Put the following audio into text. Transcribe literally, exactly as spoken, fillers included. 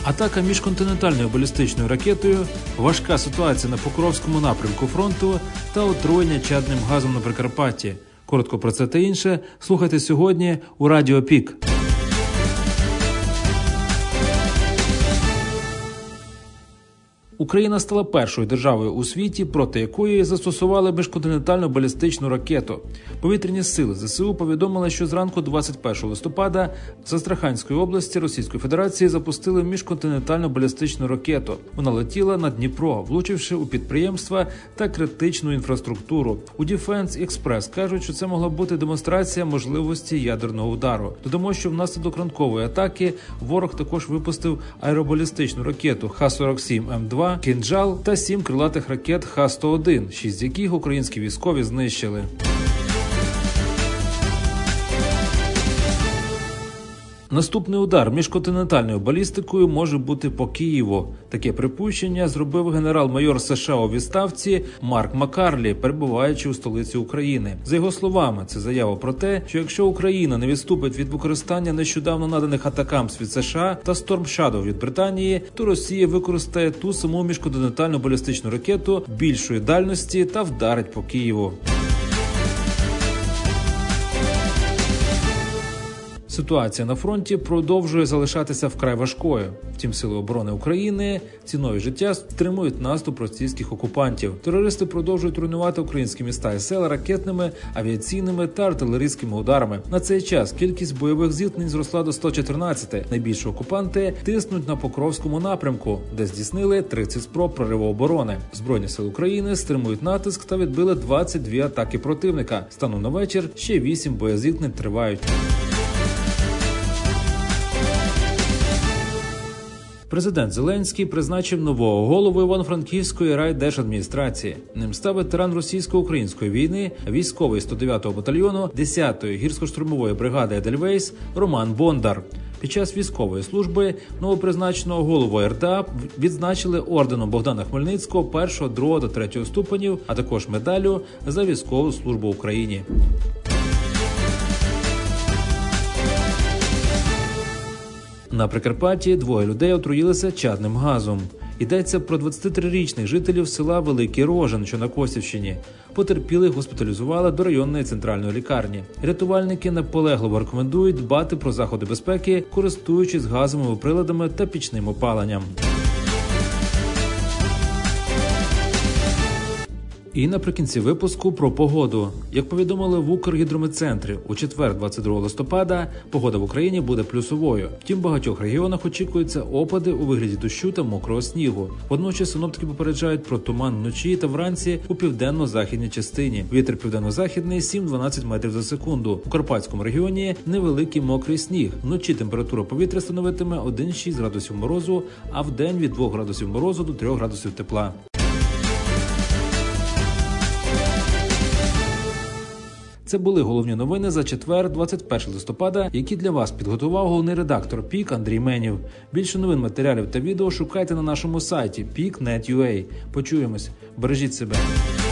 Атака міжконтинентальною балістичною ракетою, важка ситуація на Покровському напрямку фронту та отруєння чадним газом на Прикарпатті. Коротко про це та інше слухайте сьогодні у Радіо Пік. Україна стала першою державою у світі, проти якої застосували міжконтинентальну балістичну ракету. Повітряні сили ЗСУ повідомили, що зранку двадцять першого листопада з Астраханської області Російської Федерації запустили міжконтинентальну балістичну ракету. Вона летіла над Дніпро, влучивши у підприємства та критичну інфраструктуру. У Defense Express кажуть, що це могла бути демонстрація можливості ядерного удару. Додамо, що внаслідок ранкової атаки ворог також випустив аеробалістичну ракету Х сорок сім М два, «Кинджал» та сім крилатих ракет Х сто один, шість з яких українські військові знищили. Наступний удар міжконтинентальною балістикою може бути по Києву. Таке припущення зробив генерал-майор США у відставці Марк Маккарлі, перебуваючи у столиці України. За його словами, це заява про те, що якщо Україна не відступить від використання нещодавно наданих атакамс від США та Storm Shadow від Британії, то Росія використає ту саму міжконтинентальну балістичну ракету більшої дальності та вдарить по Києву. Ситуація на фронті продовжує залишатися вкрай важкою. Втім, Сили оборони України ціною життя стримують наступ російських окупантів. Терористи продовжують руйнувати українські міста і села ракетними, авіаційними та артилерійськими ударами. На цей час кількість бойових зіткнень зросла до сто чотирнадцяти. Найбільше окупанти тиснуть на Покровському напрямку, де здійснили тридцять спроб прориву оборони. Збройні сили України стримують натиск та відбили двадцять дві атаки противника. Станом на вечір ще вісім боєзіткнень тривають. Президент Зеленський призначив нового голову Івано-Франківської райдержадміністрації. Ним став ветеран російсько-української війни, військовий сто дев'ятого батальйону десятої гірсько-штурмової бригади «Едельвейс» Роман Бондар. Під час військової служби новопризначеного голову ер де а відзначили орденом Богдана Хмельницького першого, другого та третього ступенів, а також медаллю за військову службу Україні. На Прикарпатті двоє людей отруїлися чадним газом. Йдеться про двадцятитрирічних жителів села Великий Рожин, що на Косівщині. Потерпілих госпіталізували до районної центральної лікарні. Рятувальники наполегливо рекомендують дбати про заходи безпеки, користуючись газовими приладами та пічним опаленням. І наприкінці випуску про погоду. Як повідомили в Укргідрометцентрі, у четвер, двадцять другого листопада, погода в Україні буде плюсовою. Втім, в багатьох регіонах очікуються опади у вигляді дощу та мокрого снігу. Водночас синоптики попереджають про туман вночі та вранці у південно-західній частині. Вітер південно-західний сім-дванадцять метрів за секунду. У Карпатському регіоні невеликий мокрий сніг. Вночі температура повітря становитиме один-шість градусів морозу, а вдень від двох градусів морозу до трьох градусів тепла. Це були головні новини за четвер, двадцять першого листопада, які для вас підготував головний редактор Пік Андрій Менів. Більше новин, матеріалів та відео шукайте на нашому сайті пік крапка нет крапка ю а. Почуємось. Бережіть себе.